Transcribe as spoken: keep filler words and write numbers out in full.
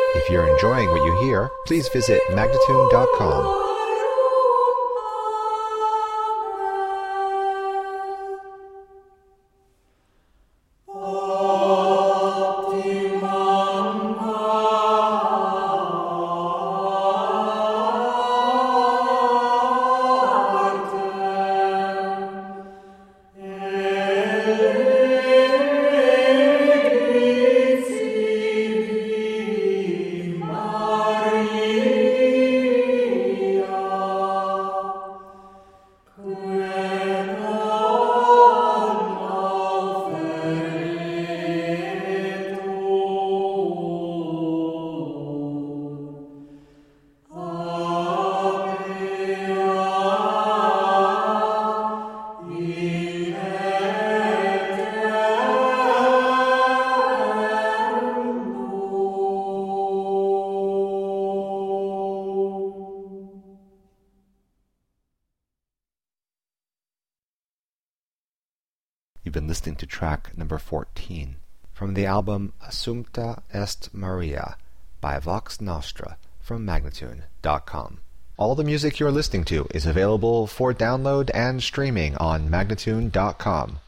If you're enjoying what you hear, please visit magnatune dot com. You've been listening to track number fourteen from the album Assumpta Est Maria by Vox Nostra from magnatune dot com. All the music you're listening to is available for download and streaming on magnatune dot com.